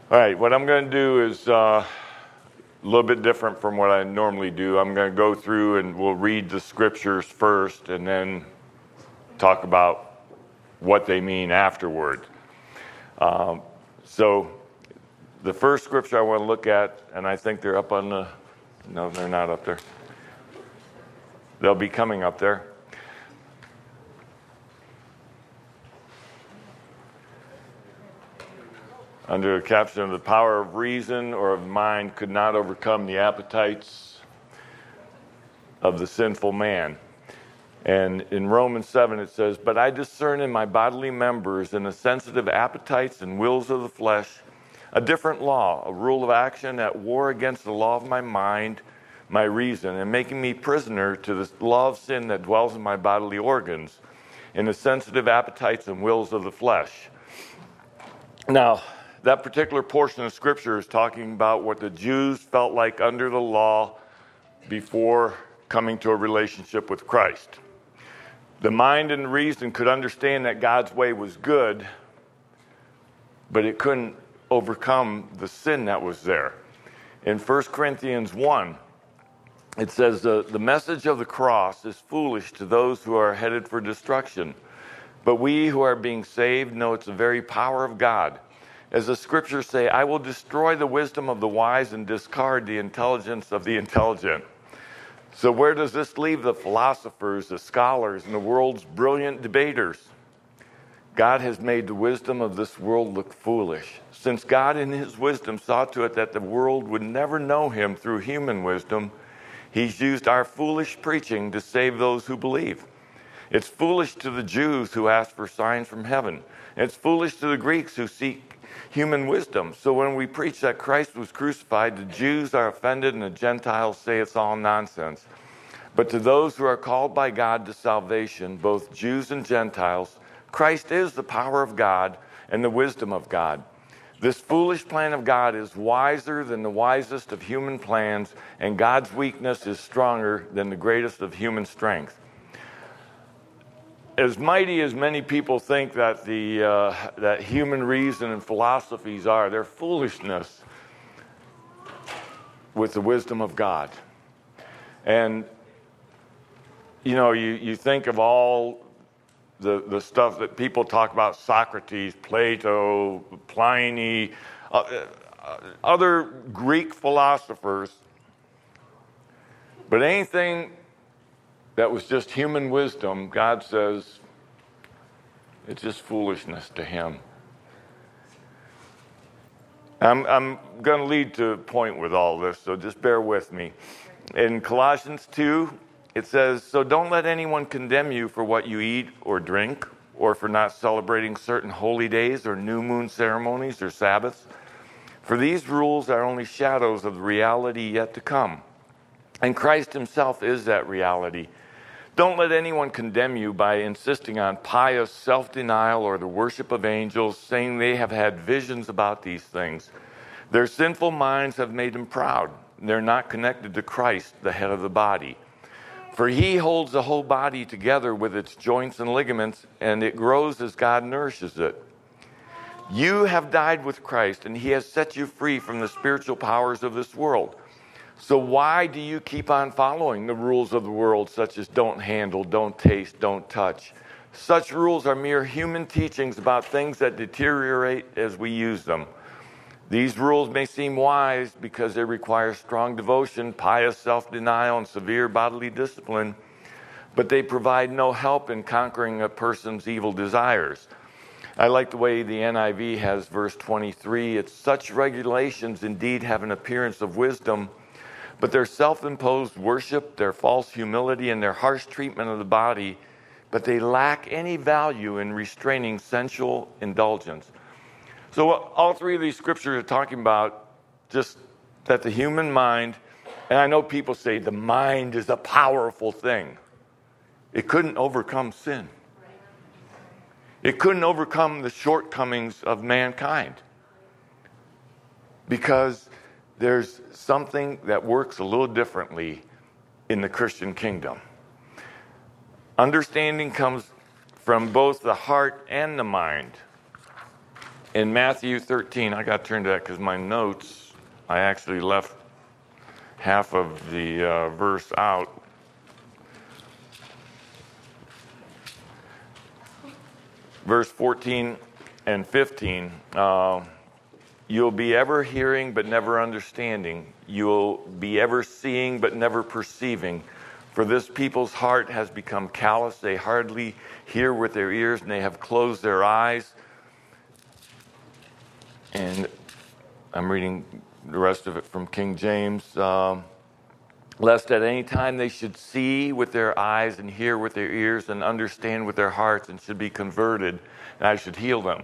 All right, what I'm going to do is a little bit different from what I normally do. I'm going to go through and we'll read the scriptures first and then talk about what they mean afterward. So the first scripture I want to look at, and I think they're up on the, no, they're not up there. They'll be coming up there. Under the caption of the power of reason or of mind could not overcome the appetites of the sinful man. And in Romans 7 it says, but I discern in my bodily members and the sensitive appetites and wills of the flesh a different law, a rule of action at war against the law of my mind, my reason, and making me prisoner to the law of sin that dwells in my bodily organs, in the sensitive appetites and wills of the flesh. Now, that particular portion of Scripture is talking about what the Jews felt like under the law before coming to a relationship with Christ. The mind and reason could understand that God's way was good, but it couldn't overcome the sin that was there. In 1 Corinthians 1, it says, the message of the cross is foolish to those who are headed for destruction, but we who are being saved know it's the very power of God. As the scriptures say, I will destroy the wisdom of the wise and discard the intelligence of the intelligent. So where does this leave the philosophers, the scholars, and the world's brilliant debaters? God has made the wisdom of this world look foolish. Since God in his wisdom saw to it that the world would never know him through human wisdom, he's used our foolish preaching to save those who believe. It's foolish to the Jews who ask for signs from heaven. It's foolish to the Greeks who seek human wisdom. So when we preach that Christ was crucified, the Jews are offended and the Gentiles say it's all nonsense. But to those who are called by God to salvation, both Jews and Gentiles, Christ is the power of God and the wisdom of God. This foolish plan of God is wiser than the wisest of human plans, and God's weakness is stronger than the greatest of human strength. As mighty as many people think that that human reason and philosophies are, they're foolishness with the wisdom of God. And, you know, you think of all the stuff that people talk about, Socrates, Plato, Pliny, other Greek philosophers, but anything that was just human wisdom, God says it's just foolishness to him. I'm going to lead to a point with all this, so just bear with me. In Colossians 2, it says, so don't let anyone condemn you for what you eat or drink, or for not celebrating certain holy days or new moon ceremonies or Sabbaths. For these rules are only shadows of the reality yet to come. And Christ himself is that reality. Don't let anyone condemn you by insisting on pious self-denial or the worship of angels, saying they have had visions about these things. Their sinful minds have made them proud. They're not connected to Christ, the head of the body. For he holds the whole body together with its joints and ligaments, and it grows as God nourishes it. You have died with Christ, and he has set you free from the spiritual powers of this world. So why do you keep on following the rules of the world, such as don't handle, don't taste, don't touch? Such rules are mere human teachings about things that deteriorate as we use them. These rules may seem wise because they require strong devotion, pious self-denial, and severe bodily discipline, but they provide no help in conquering a person's evil desires. I like the way the NIV has verse 23. It's such regulations indeed have an appearance of wisdom, but their self-imposed worship, their false humility, and their harsh treatment of the body, but they lack any value in restraining sensual indulgence. So all three of these scriptures are talking about just that the human mind, and I know people say the mind is a powerful thing. It couldn't overcome sin. It couldn't overcome the shortcomings of mankind. Because there's something that works a little differently in the Christian kingdom. Understanding comes from both the heart and the mind. In Matthew 13, I got to turn to that because my notes, I actually left half of the verse out. Verse 14 and 15, you'll be ever hearing but never understanding. You'll be ever seeing but never perceiving. For this people's heart has become callous. They hardly hear with their ears, and they have closed their eyes. And I'm reading the rest of it from King James. Lest at any time they should see with their eyes and hear with their ears and understand with their hearts and should be converted, and I should heal them.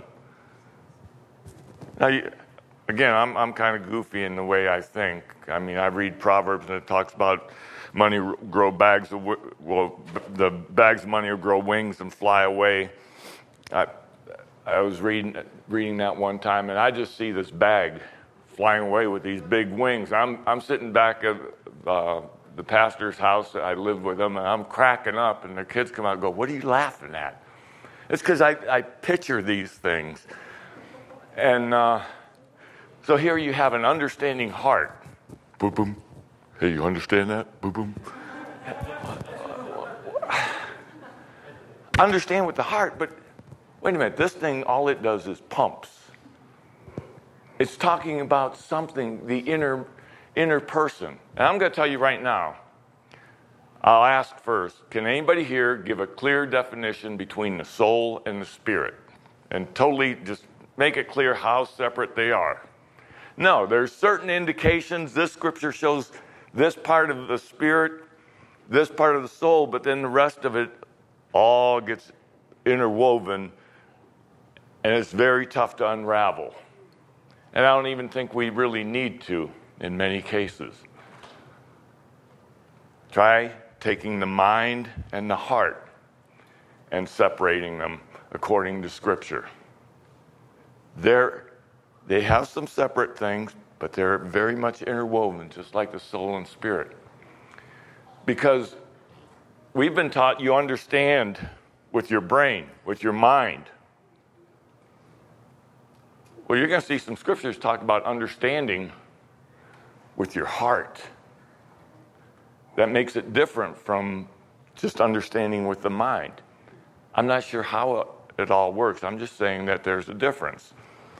Now, again, I'm kind of goofy in the way I think. I mean, I read Proverbs and it talks about money grow bags of, the bags of money will grow wings and fly away. I was reading that one time, and I just see this bag flying away with these big wings. I'm sitting back at the pastor's house. I live with them, and I'm cracking up, and their kids come out and go, "What are you laughing at?" It's because I picture these things. And so here you have an understanding heart. Boom, boom. Hey, you understand that? Boom, boom. Understand with the heart, but wait a minute. This thing, all it does is pumps. It's talking about something, the inner person. And I'm going to tell you right now, I'll ask first, can anybody here give a clear definition between the soul and the spirit? And totally just make it clear how separate they are. No, there's certain indications. This scripture shows this part of the spirit, this part of the soul, but then the rest of it all gets interwoven, and it's very tough to unravel. And I don't even think we really need to in many cases. Try taking the mind and the heart and separating them according to Scripture. They have some separate things, but they're very much interwoven, just like the soul and spirit. Because we've been taught you understand with your brain, with your mind. Well, you're going to see some scriptures talk about understanding with your heart. That makes it different from just understanding with the mind. I'm not sure how it all works. I'm just saying that there's a difference.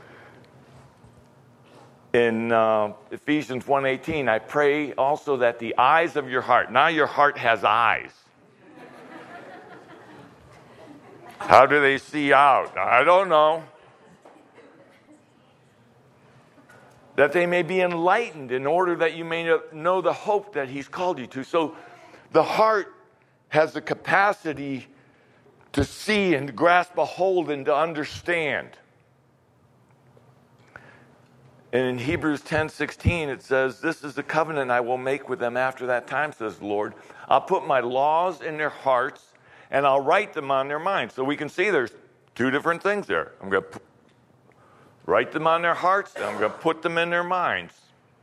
In Ephesians 1:18, I pray also that the eyes of your heart, now your heart has eyes. How do they see out? I don't know. That they may be enlightened in order that you may know the hope that he's called you to. So the heart has the capacity to see and grasp a hold and to understand. And in Hebrews 10:16 it says, "This is the covenant I will make with them after that time, says the Lord. I'll put my laws in their hearts and I'll write them on their minds." So we can see there's two different things there. I'm going to write them on their hearts, and I'm going to put them in their minds.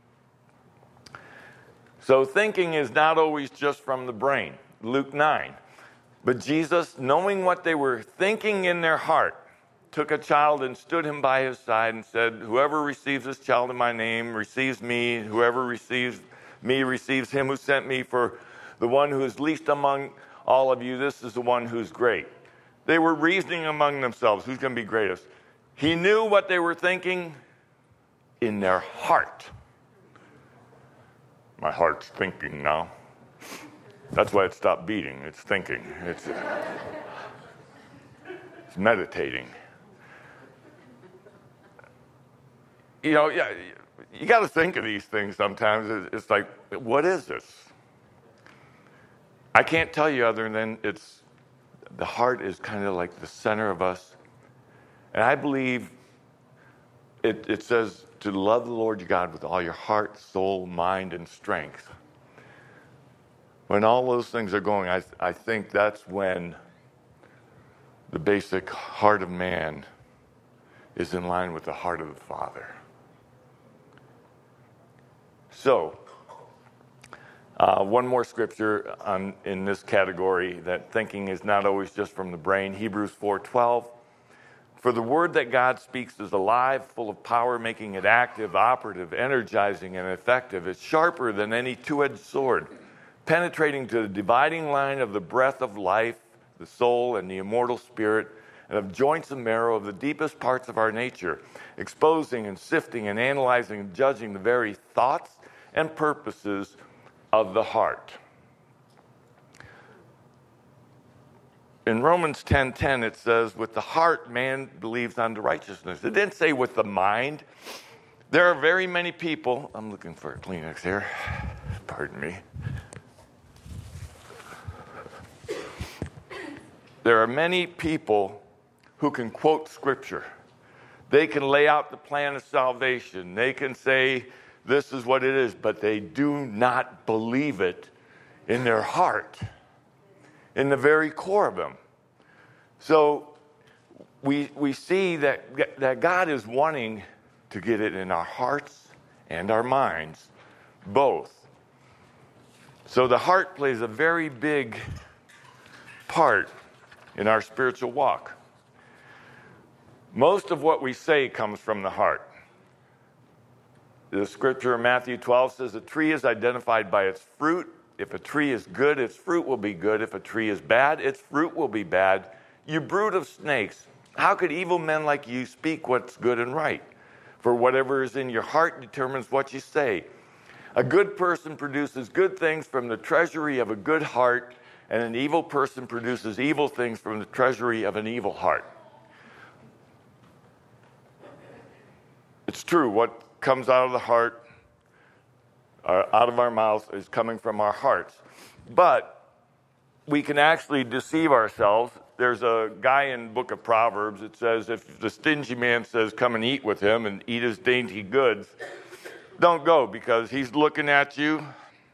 So thinking is not always just from the brain. Luke 9. But Jesus, knowing what they were thinking in their heart, took a child and stood him by his side and said, "Whoever receives this child in my name receives me. Whoever receives me receives him who sent me. For the one who is least among all of you, this is the one who's great." They were reasoning among themselves, who's going to be greatest? He knew what they were thinking in their heart. My heart's thinking now. That's why it stopped beating. It's thinking. It's meditating. You know, yeah, you got to think of these things sometimes. It's like, what is this? I can't tell you other than the heart is kind of like the center of us. And I believe it says to love the Lord your God with all your heart, soul, mind, and strength. When all those things are going, I think that's when the basic heart of man is in line with the heart of the Father. So, one more scripture in this category that thinking is not always just from the brain. Hebrews 4:12. For the word that God speaks is alive, full of power, making it active, operative, energizing, and effective. It's sharper than any two-edged sword, penetrating to the dividing line of the breath of life, the soul, and the immortal spirit, and of joints and marrow of the deepest parts of our nature, exposing and sifting and analyzing and judging the very thoughts and purposes of the heart. In Romans 10:10, it says, with the heart man believes unto righteousness. It didn't say with the mind. There are very many people, I'm looking for a Kleenex here, pardon me. There are many people who can quote scripture. They can lay out the plan of salvation. They can say this is what it is, but they do not believe it in their heart, in the very core of them. So we see that God is wanting to get it in our hearts and our minds, both. So the heart plays a very big part in our spiritual walk. Most of what we say comes from the heart. The scripture in Matthew 12 says, a tree is identified by its fruit. If a tree is good, its fruit will be good. If a tree is bad, its fruit will be bad. You brood of snakes, how could evil men like you speak what's good and right? For whatever is in your heart determines what you say. A good person produces good things from the treasury of a good heart, and an evil person produces evil things from the treasury of an evil heart. It's true, what comes out of the heart, out of our mouths, is coming from our hearts. But we can actually deceive ourselves. There's a guy in the book of Proverbs. It says, if the stingy man says, come and eat with him and eat his dainty goods, don't go, because he's looking at you.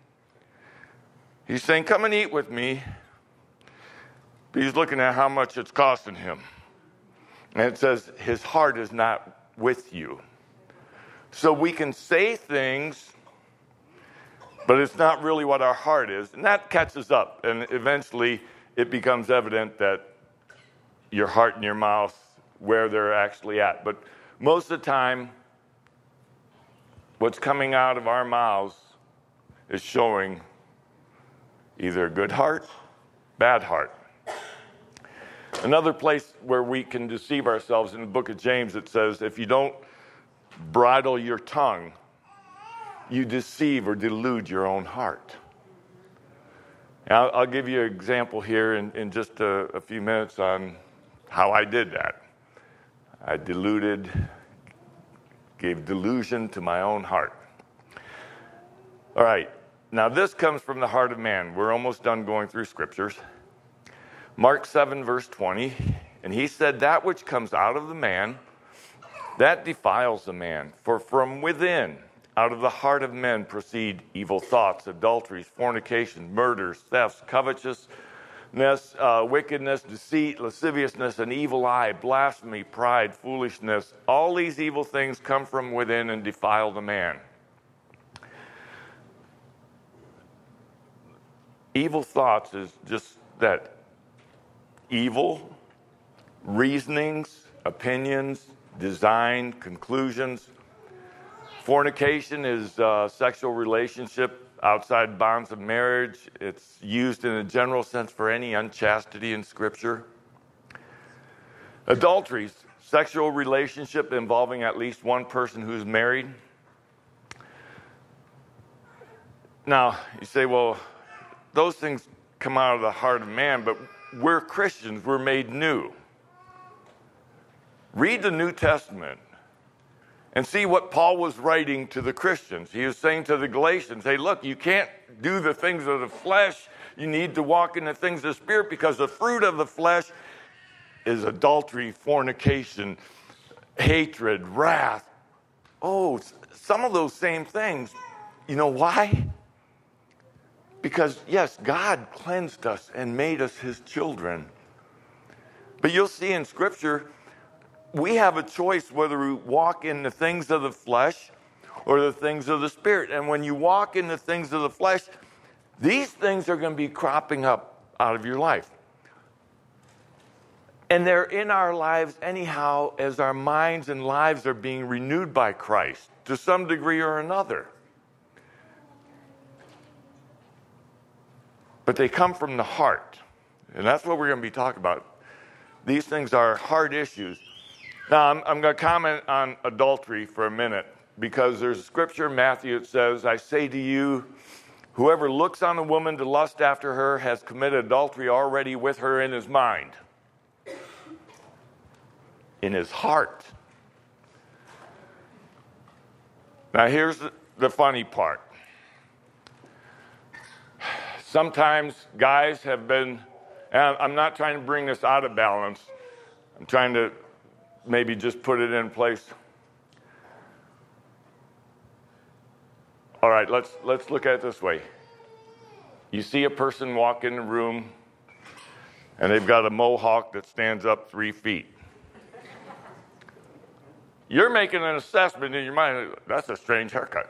He's saying, come and eat with me. But he's looking at how much it's costing him. And it says, his heart is not with you. So we can say things, but it's not really what our heart is. And that catches up. And eventually it becomes evident that your heart and your mouth, where they're actually at. But most of the time, what's coming out of our mouths is showing either a good heart, bad heart. Another place where we can deceive ourselves, in the book of James, it says, if you don't bridle your tongue, you deceive or delude your own heart. Now, I'll give you an example here in just a few minutes on how I did that. I gave delusion to my own heart. All right, now this comes from the heart of man. We're almost done going through scriptures. Mark 7, verse 20, and he said, that which comes out of the man, that defiles the man. For from within, out of the heart of men proceed evil thoughts, adulteries, fornications, murders, thefts, covetousness, wickedness, deceit, lasciviousness, an evil eye, blasphemy, pride, foolishness. All these evil things come from within and defile the man. Evil thoughts is just that. Evil reasonings, opinions, design, conclusions. Fornication is a sexual relationship outside bonds of marriage. It's used in a general sense for any unchastity in Scripture. Adulteries, sexual relationship involving at least one person who's married. Now, you say, well, those things come out of the heart of man, but we're Christians, we're made new. Read the New Testament and see what Paul was writing to the Christians. He was saying to the Galatians, hey, look, you can't do the things of the flesh. You need to walk in the things of the Spirit, because the fruit of the flesh is adultery, fornication, hatred, wrath. Oh, some of those same things. You know why? Because, yes, God cleansed us and made us his children. But you'll see in Scripture, we have a choice whether we walk in the things of the flesh or the things of the Spirit. And when you walk in the things of the flesh, these things are going to be cropping up out of your life. And they're in our lives anyhow as our minds and lives are being renewed by Christ to some degree or another. But they come from the heart. And that's what we're going to be talking about. These things are hard issues. Now, I'm going to comment on adultery for a minute because there's a scripture in Matthew that says, I say to you, whoever looks on a woman to lust after her has committed adultery already with her in his mind. In his heart. Now here's the funny part. Sometimes guys have been, and I'm not trying to bring this out of balance, I'm trying to maybe just put it in place. All right, let's look at it this way. You see a person walk in the room and they've got a mohawk that stands up 3 feet. You're making an assessment in your mind, that's a strange haircut.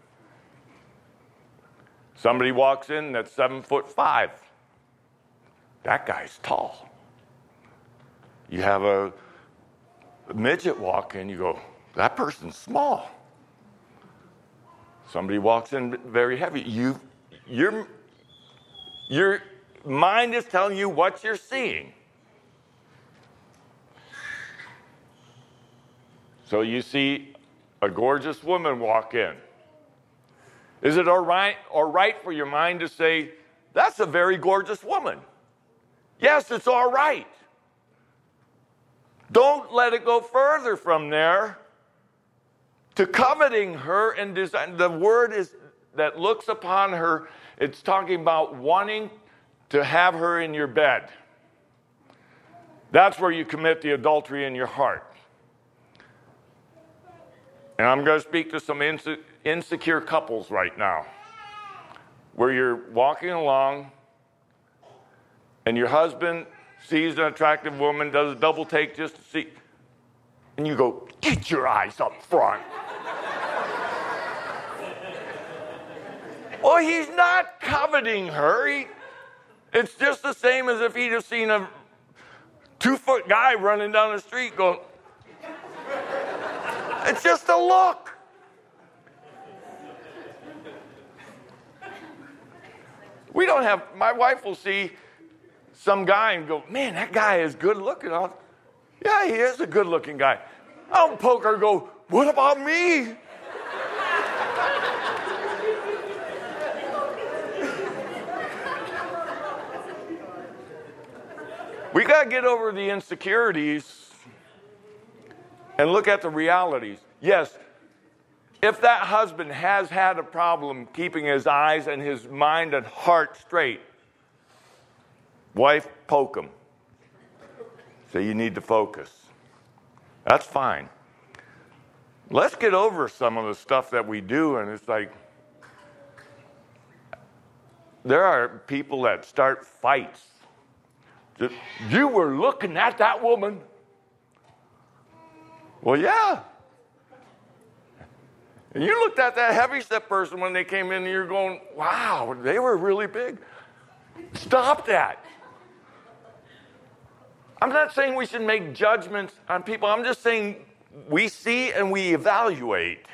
Somebody walks in that's 7'5". That guy's tall. You have a midget walk in, you go, that person's small. Somebody walks in very heavy. Your mind is telling you what you're seeing. So you see a gorgeous woman walk in. Is it all right for your mind to say, that's a very gorgeous woman? Yes, it's all right. Don't let it go further from there to coveting her and desire. The word is that looks upon her, it's talking about wanting to have her in your bed. That's where you commit the adultery in your heart. And I'm going to speak to some insecure couples right now, where you're walking along and your husband sees an attractive woman, does a double take just to see, and you go, get your eyes up front. Well, he's not coveting her. It's just the same as if he'd have seen a 2-foot guy running down the street going, it's just a look. We don't have, my wife will see some guy and go, man, that guy is good looking. Yeah, he is a good looking guy. I'll poke her and go, what about me? We got to get over the insecurities and look at the realities. Yes, if that husband has had a problem keeping his eyes and his mind and heart straight, wife, poke him. Say, you need to focus. That's fine. Let's get over some of the stuff that we do, and it's like, there are people that start fights. You were looking at that woman. Well, yeah. And you looked at that heavyset person when they came in and you're going, wow, they were really big. Stop that. I'm not saying we should make judgments on people. I'm just saying we see and we evaluate.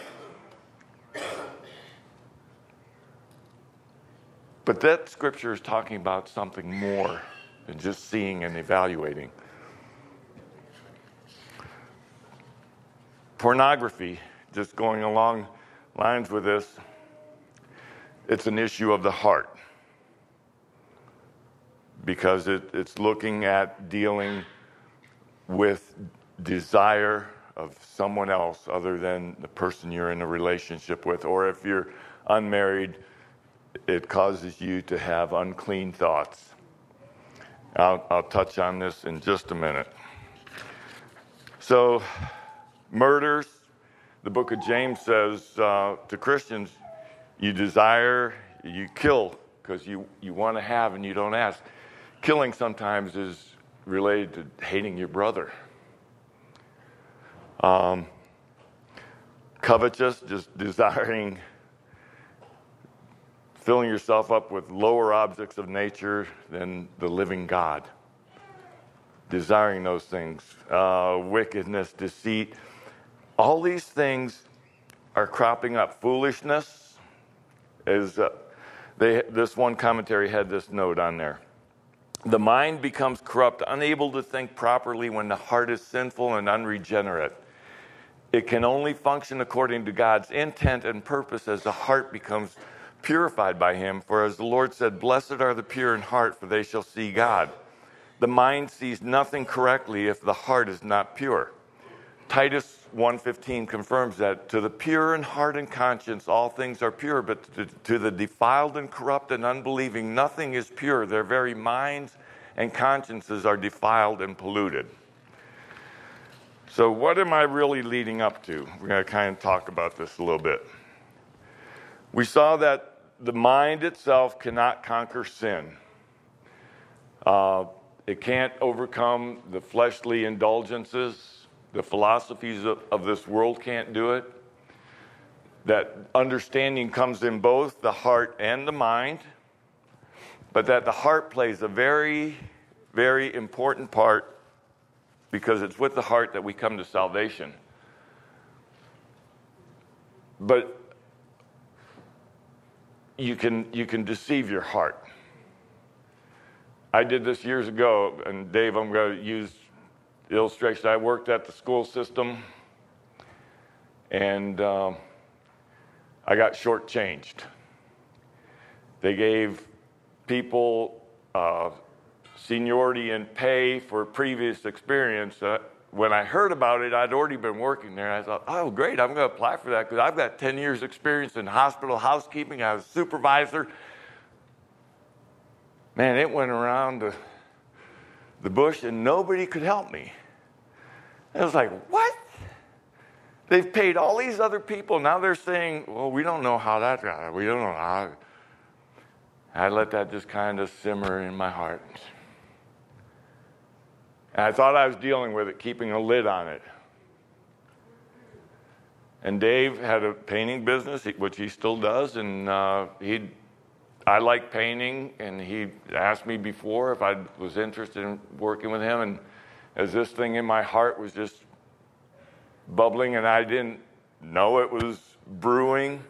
But that scripture is talking about something more than just seeing and evaluating. Pornography, just going along lines with this, it's an issue of the heart. Because it's looking at dealing with desire of someone else other than the person you're in a relationship with. Or if you're unmarried, it causes you to have unclean thoughts. I'll touch on this in just a minute. So, murders, the book of James says to Christians, you desire, you kill because you want to have and you don't ask. Killing sometimes is related to hating your brother. Covetous, just desiring, filling yourself up with lower objects of nature than the living God. desiring those things, wickedness, deceit. All these things are cropping up. Foolishness is, this one commentary had this note on there. The mind becomes corrupt, unable to think properly when the heart is sinful and unregenerate. It can only function according to God's intent and purpose as the heart becomes purified by him. For as the Lord said, blessed are the pure in heart, for they shall see God. The mind sees nothing correctly if the heart is not pure. Titus 1:15 confirms that to the pure in heart and conscience all things are pure, but to the defiled and corrupt and unbelieving nothing is pure. Their very minds and consciences are defiled and polluted. So what am I really leading up to? We're going to kind of talk about this a little bit. We saw that the mind itself cannot conquer sin. It can't overcome the fleshly indulgences. The philosophies of this world can't do it. That understanding comes in both the heart and the mind, but that the heart plays a very, very important part because it's with the heart that we come to salvation. But you can deceive your heart. I did this years ago, and Dave, I'm going to use the illustration. I worked at the school system, and I got shortchanged. They gave people seniority and pay for previous experience. When I heard about it, I'd already been working there. I thought, oh, great, I'm going to apply for that because I've got 10 years experience in hospital housekeeping. I was a supervisor. Man, it went around the bush and nobody could help me. I was like, what? They've paid all these other people. Now they're saying, well, we don't know how that got. We don't know how. I let that just kind of simmer in my heart. And I thought I was dealing with it, keeping a lid on it. And Dave had a painting business, which he still does, and I like painting, and he asked me before if I was interested in working with him, and as this thing in my heart was just bubbling, and I didn't know it was brewing,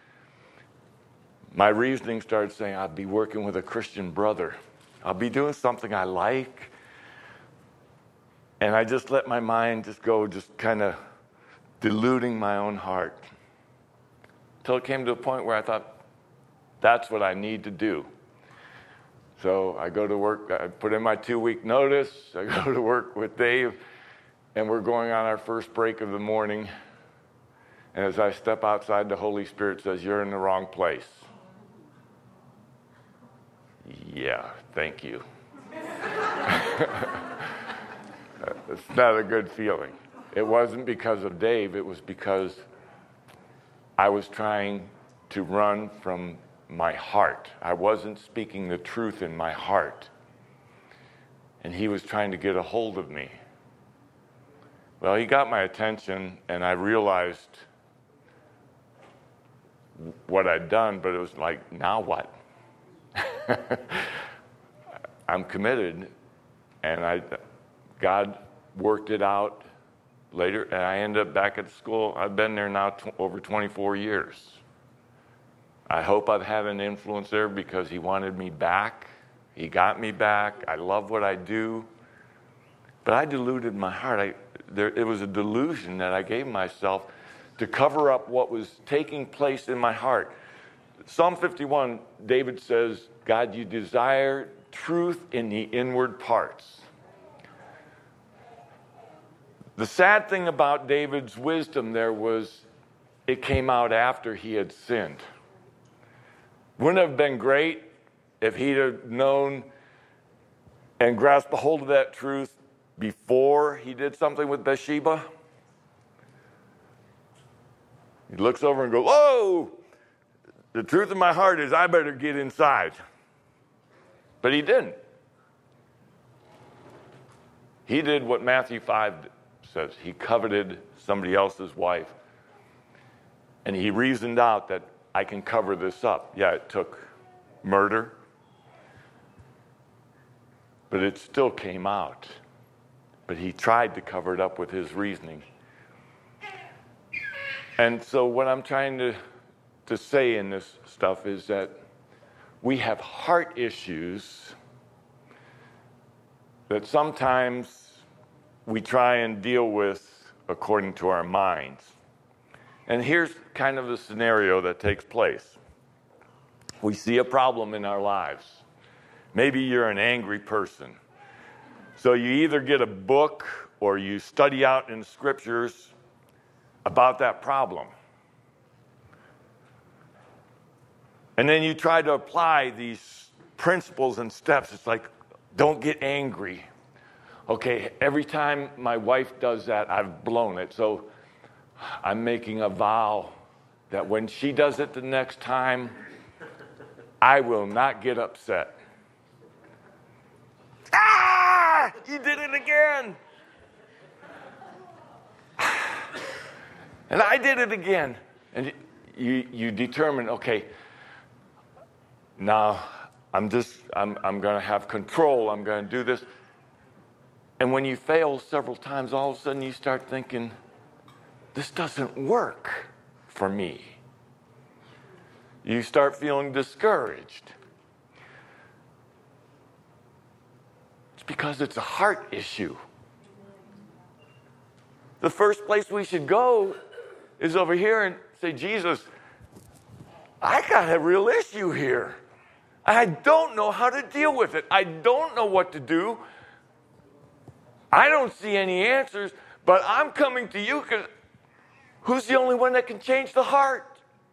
my reasoning started saying, I'll be working with a Christian brother. I'll be doing something I like. And I just let my mind just go, just kind of deluding my own heart. Until it came to a point where I thought, that's what I need to do. So I go to work, I put in my 2-week notice, I go to work with Dave, and we're going on our first break of the morning. And as I step outside, the Holy Spirit says, you're in the wrong place. Yeah, thank you. It's not a good feeling. It wasn't because of Dave, it was because I was trying to run from my heart. I wasn't speaking the truth in my heart. And he was trying to get a hold of me. Well, he got my attention, and I realized what I'd done, but it was like, now what? I'm committed, and God worked it out later, and I ended up back at the school. I've been there now over 24 years. I hope I've had an influence there because he wanted me back. He got me back. I love what I do. But I deluded my heart. It was a delusion that I gave myself to cover up what was taking place in my heart. Psalm 51, David says, God, you desire truth in the inward parts. The sad thing about David's wisdom there was it came out after he had sinned. Wouldn't it have been great if he'd have known and grasped a hold of that truth before he did something with Bathsheba? He looks over and goes, whoa, the truth in my heart is I better get inside. But he didn't. He did what Matthew 5 says. He coveted somebody else's wife. And he reasoned out that I can cover this up. Yeah, it took murder, but it still came out. but he tried to cover it up with his reasoning. And so what I'm trying to say in this stuff is that we have heart issues that sometimes we try and deal with according to our minds. And here's kind of the scenario that takes place. We see a problem in our lives. Maybe you're an angry person. So you either get a book or you study out in the scriptures about that problem. And then you try to apply these principles and steps. It's like, don't get angry. Okay, every time my wife does that, I've blown it. So I'm making a vow that when she does it the next time, I will not get upset. Ah! You did it again. And I did it again. And you determine, okay, now I'm going to have control. I'm going to do this. And when you fail several times, all of a sudden you start thinking, this doesn't work for me. You start feeling discouraged. It's because it's a heart issue. The first place we should go is over here and say, Jesus, I got a real issue here. I don't know how to deal with it. I don't know what to do. I don't see any answers, but I'm coming to you because who's the only one that can change the heart?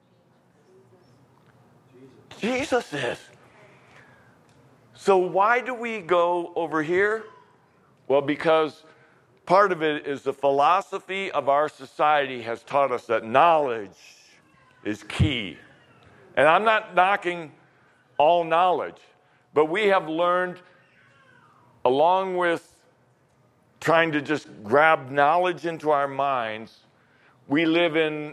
Jesus is. So why do we go over here? Well, because part of it is the philosophy of our society has taught us that knowledge is key. And I'm not knocking all knowledge, but we have learned, along with trying to just grab knowledge into our minds, we live in,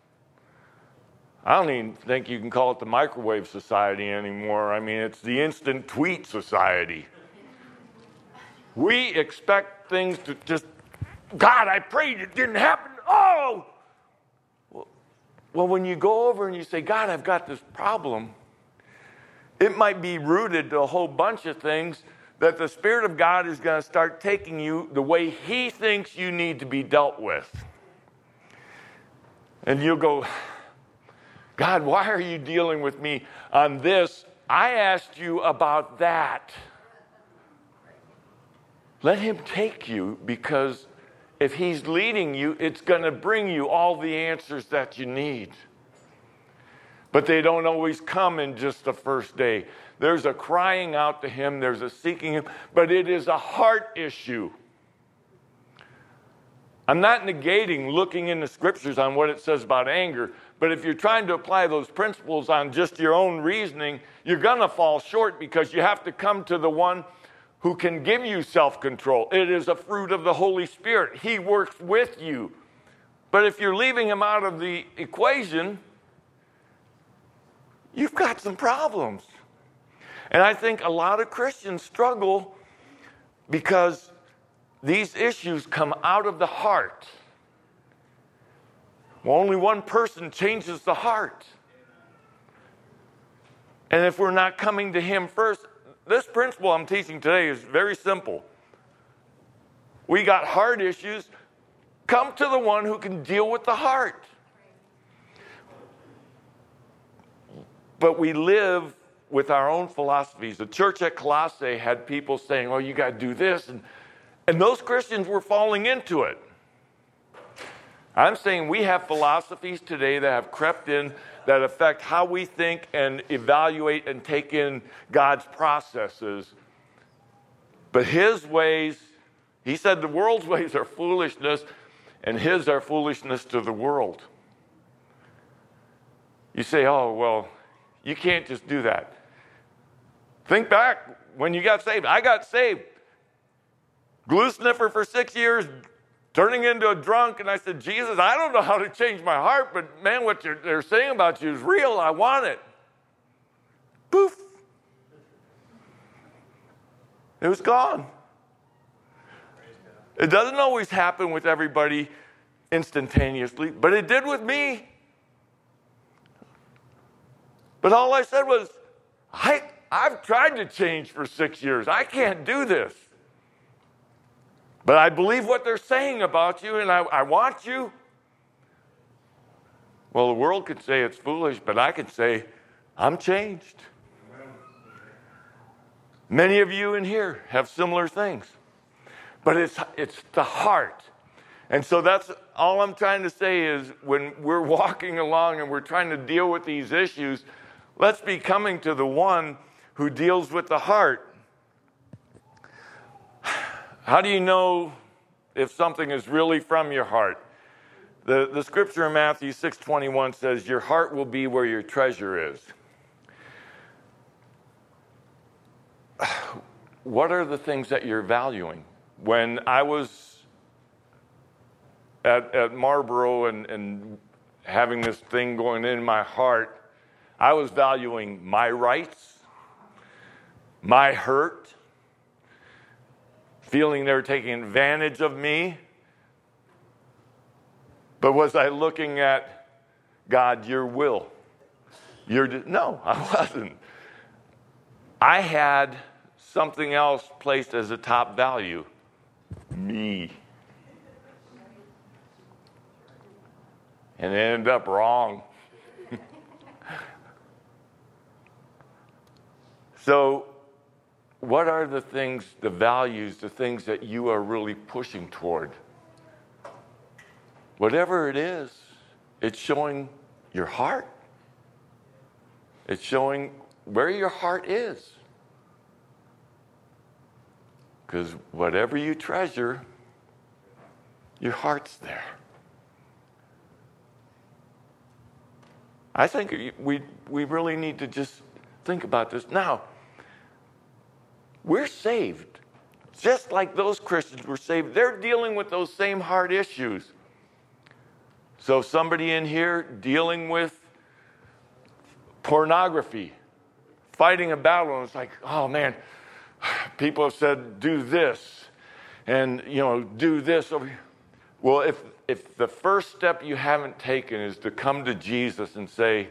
I don't even think you can call it the microwave society anymore. I mean, it's the instant tweet society. We expect things to just, God, I prayed, it didn't happen. Oh! Well, when you go over and you say, God, I've got this problem, it might be rooted to a whole bunch of things that the Spirit of God is going to start taking you the way He thinks you need to be dealt with. And you'll go, God, why are you dealing with me on this? I asked you about that. Let Him take you, because if He's leading you, it's going to bring you all the answers that you need. But they don't always come in just the first day. There's a crying out to Him. There's a seeking Him. But it is a heart issue. I'm not negating looking in the scriptures on what it says about anger. But if you're trying to apply those principles on just your own reasoning, you're going to fall short, because you have to come to the one who can give you self-control. It is a fruit of the Holy Spirit. He works with you. But if you're leaving Him out of the equation, you've got some problems. And I think a lot of Christians struggle because these issues come out of the heart. Well, only one person changes the heart. And if we're not coming to Him first, this principle I'm teaching today is very simple. We got heart issues. Come to the one who can deal with the heart. But we live with our own philosophies. The church at Colossae had people saying, oh, you got to do this. And those Christians were falling into it. I'm saying we have philosophies today that have crept in that affect how we think and evaluate and take in God's processes. But His ways, He said the world's ways are foolishness, and His are foolishness to the world. You say, oh, well, you can't just do that. Think back when you got saved. I got saved. Glue sniffer for 6 years, turning into a drunk, and I said, Jesus, I don't know how to change my heart, but man, what they're saying about you is real. I want it. Poof. It was gone. It doesn't always happen with everybody instantaneously, but it did with me. But all I said was, I've tried to change for 6 years. I can't do this. But I believe what they're saying about you, and I want you. Well, the world could say it's foolish, but I could say, I'm changed. Many of you in here have similar things. But it's the heart. And so that's all I'm trying to say is when we're walking along and we're trying to deal with these issues, let's be coming to the one who deals with the heart. How do you know if something is really from your heart? The scripture in Matthew 6:21 says, your heart will be where your treasure is. What are the things that you're valuing? When I was at Marlboro and having this thing going in my heart, I was valuing my rights, my hurt, feeling they were taking advantage of me. But was I looking at, God, your will? No, I wasn't. I had something else placed as a top value. Me. And it ended up wrong. So, what are the things, the values, the things that you are really pushing toward? Whatever it is, it's showing your heart. It's showing where your heart is. Because whatever you treasure, your heart's there. I think we really need to just think about this. Now, we're saved. Just like those Christians were saved, they're dealing with those same heart issues. So somebody in here dealing with pornography, fighting a battle, and it's like, oh man, people have said, do this, and do this over here. Well, if the first step you haven't taken is to come to Jesus and say,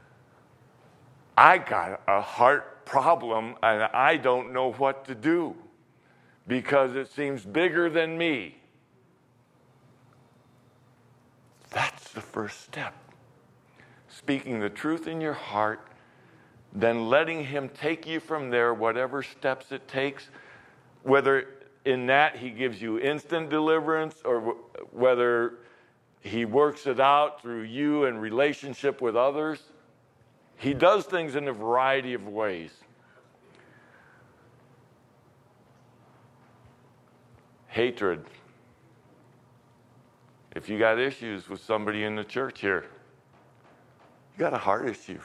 I got a heart problem and I don't know what to do because it seems bigger than me. That's the first step. Speaking the truth in your heart, then letting him take you from there, whatever steps it takes, whether in that he gives you instant deliverance or whether he works it out through you and relationship with others. He does things in a variety of ways. Hatred. If you got issues with somebody in the church here, you got a heart issue.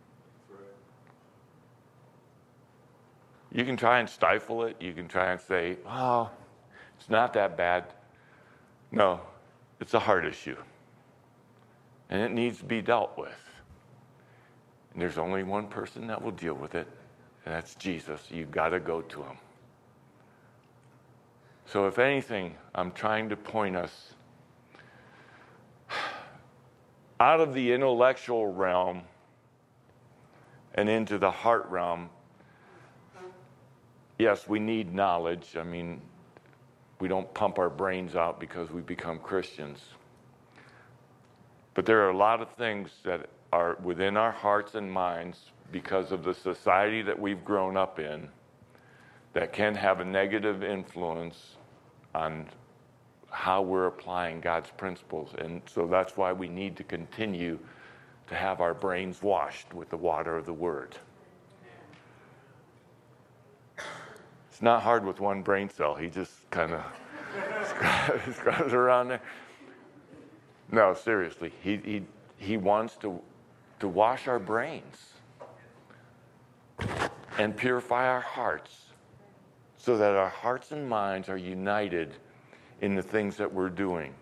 You can try and stifle it. You can try and say, oh, it's not that bad. No, it's a heart issue. And it needs to be dealt with. And there's only one person that will deal with it, and that's Jesus. You've got to go to him. So if anything, I'm trying to point us out of the intellectual realm and into the heart realm. Yes, we need knowledge. I mean, we don't pump our brains out because we become Christians. But there are a lot of things that are within our hearts and minds because of the society that we've grown up in that can have a negative influence on how we're applying God's principles. And so that's why we need to continue to have our brains washed with the water of the Word. It's not hard with one brain cell. He just kind of scrubs around there. No, seriously. He wants to wash our brains and purify our hearts so that our hearts and minds are united in the things that we're doing.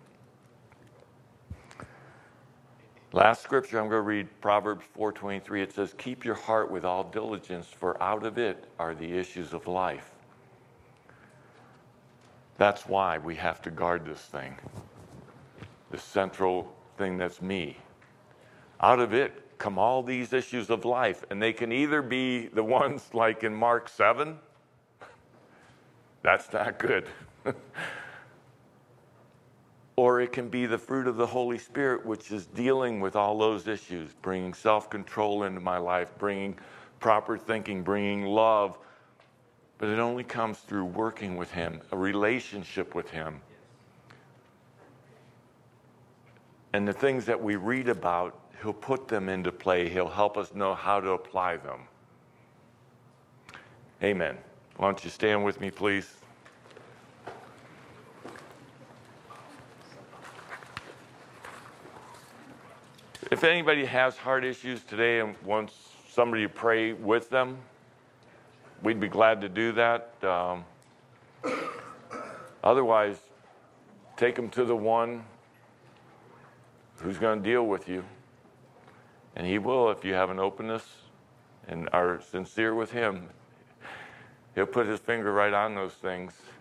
Last scripture I'm going to read, Proverbs 4:23. It says, keep your heart with all diligence, for out of it are the issues of life. That's why we have to guard this thing, the central thing that's me. Out of it come all these issues of life, and they can either be the ones like in Mark 7, that's not good, or it can be the fruit of the Holy Spirit, which is dealing with all those issues, bringing self-control into my life, bringing proper thinking, bringing love. But it only comes through working with Him, a relationship with Him. And the things that we read about, He'll put them into play. He'll help us know how to apply them. Amen. Why don't you stand with me, please? If anybody has heart issues today and wants somebody to pray with them, we'd be glad to do that. Otherwise, take them to the one who's going to deal with you. And He will, if you have an openness and are sincere with Him. He'll put His finger right on those things.